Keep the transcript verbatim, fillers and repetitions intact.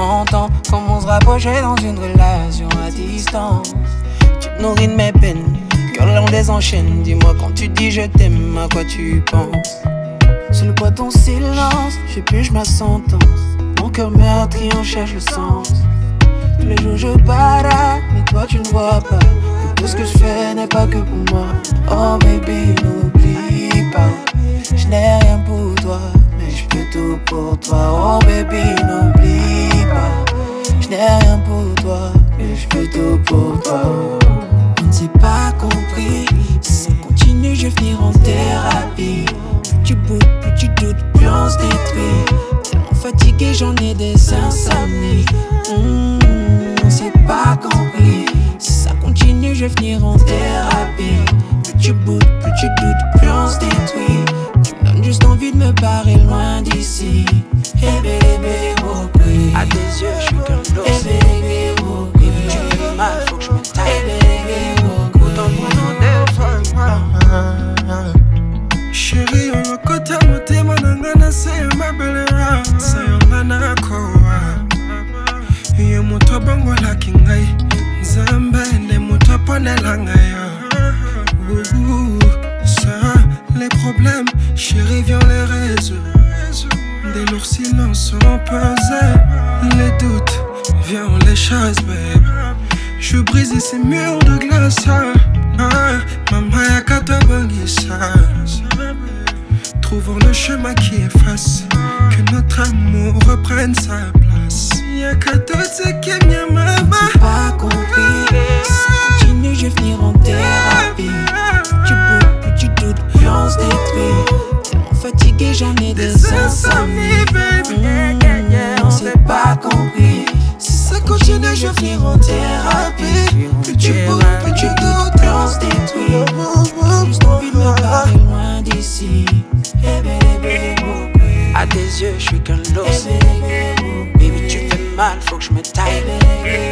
m'entends. Comment se rapprocher dans une relation à distance. Tu te nourris de mes peines, cœur l'on désenchaîne. Dis-moi quand tu dis je t'aime, à quoi tu penses. Sous le poids de ton silence, j'épluche ma sentence. Mon cœur meurtri en cherche le sens. Tous les jours je parade, mais toi tu ne vois pas que tout ce que je fais n'est pas que pour moi. Oh baby, n'oublie pas, je n'ai rien pour toi, mais je fais tout pour toi. Oh baby, n'oublie pas, je n'ai rien pour toi, mais je fais tout pour toi. On ne s'est pas compris, si ça continue je vais finir en thérapie. Plus tu boudes, plus tu doutes, plus on se détruit. Tellement fatigué, j'en ai des insomnies. mmh, On s'est pas compris, si ça continue je vais finir en thérapie. Plus tu boudes, plus tu doutes, plus on se détruit. Tu me donnes juste envie de me barrer loin d'ici. Hey baby, oh baby, à tes yeux je suis qu'un los. Hey baby, oh baby, tu me fais mal, faut que je me taille. Hey baby, oh baby, autant de mon chérie, on a côté à côté, mon angana, c'est ma belle rare. C'est un angana, quoi. Et mon tobango la kingai. Zamba, et mon topone la ngaya. Ça, les problèmes, chérie, viens les résoudre. Dès leur silence sont pesés. Les doutes, viens on les chasse, babe. Je brise ces murs de glace. Ah, maman y'a qu'à te banguer ça. Trouvons le chemin qui efface, que notre amour reprenne sa place. Y'a qu'à tout ce qui est bien, maman. J'ai pas compris, si ça continue je vais finir en thérapie. Plus tu boudes, plus tu doutes, plus on se détruit. Tellement fatigué, j'en ai des insomnies. mmh, On s'est pas compris, si ça continue je vais finir en thérapie. Plus tu boudes, plus tu doutes, plus on se détruit. J'ai juste envie de me barrer loin d'ici. Hey baby, oh baby, à tes yeux je suis qu'un los. hey baby, oh baby tu fais mal, faut que je me taille. baby,